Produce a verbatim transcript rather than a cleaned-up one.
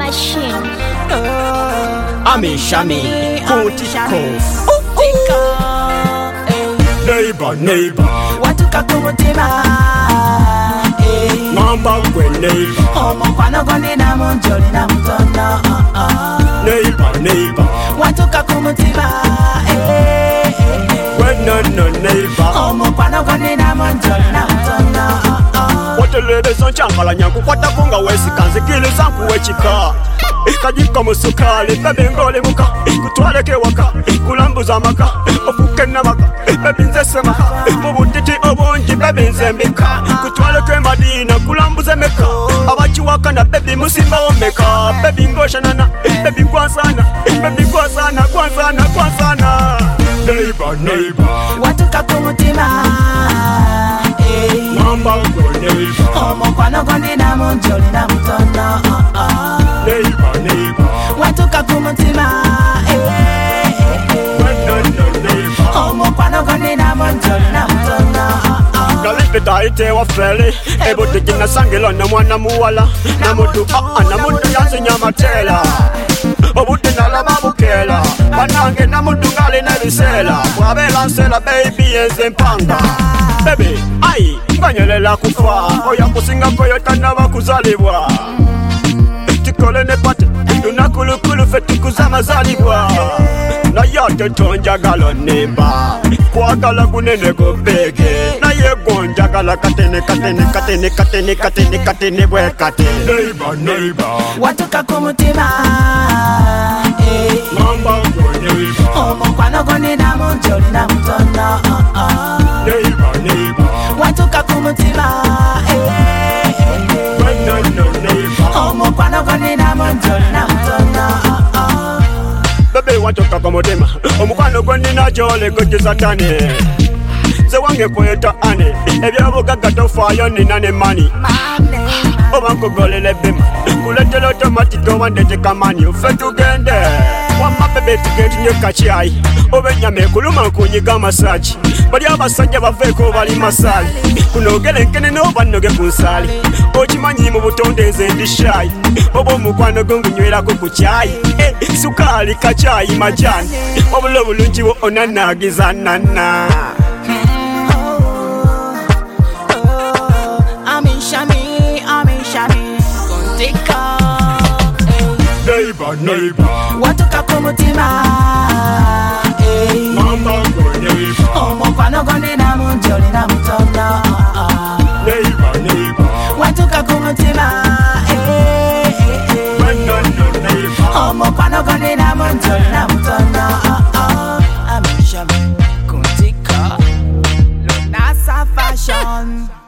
machine. Ami Shami, Kutiko. Neighbor, neighbor. Watuka kumutima. Mamba kwe neighbor. Omukwano gone na munjoli na mutono. Neighbor, neighbor. Watuka kumutima. When no no neighbor. Omukwano gone na munjoli na mutono. Watelebe sonchankala nyanku kwata kunga wesi kanzi kili zanku wechika. Kajika musukali bebe ngole muka kutwaleke waka kulambuza maka ofuke na maka bebe nzese maka mubutiti obunji bebe nzembika kutwaleke madina kulambuza meka abachi waka na bebe musimba omeka bebe ngoshanana bebe kwasana bebe kwasana kwasana kwasana. Neighbor, neighbor. Watuka kumutima. Mamba kwe neighbor. Omukwano gone na munjoli na mutono. Neighbor, neighbor. Watuka kumutima. When no no neighbor. Omukwano gone na munjoli na mutono. Galipita ite wa feli ebo tikina sangilo na mwana muwala na mutu ah na mutu yansi nyamatela obuti na la mabukela banange na mutu ngali na bisela mwabela nsela baby yenze mpanga baby ai nganyelela kufa oya kusinga koyota na bakuzalibwa tikole ne pate tunakulukulu feti kuzamazalibwa na yote tonjagala nemba kwagala kunene kopeke na ye gonjagala katene katene katene katene katene katene bwe katene. Neighbor, neighbor. Watuka kumutima. Mamba kwe neighbor. Omukwano gone na munjoli na mutono. Neighbor, neighbor. Watuka kumutima. When no no neighbor. Omukwano gone na munjoli na mutono. Bebe watoka kumutima omukwano gwe najole goje satani ze wange kweta ane ebyabugaga tofaayo nina ne mani oba nkugolele bima kuletela otomatiko wandete kamani ufe tugende wamma bebe tugetinye kachayi oba ennyama ekuluma nkunyiga amasaji bali abasajja baveeko bali masali kunogere nkene n'oba nnoge ku nsaali okimanyi mu butonde nze ndi shayi oba omukwano gwo ngunywerako ku kyayi sukaali kachayi majani obula obulungi bwo onanagiza nana. Ami Shami, Ami Shami, Kutiko. Neighbor, neighbor. Watuka kumutima. Mamba kwe neighbor. Omukwano gone na munjoli na mutono. Neighbor, neighbor. Watuka kumutima. When no no neighbor. Omukwano gone na munjoli na mutono. Ami Shami, Kutiko. Lunasa fashion.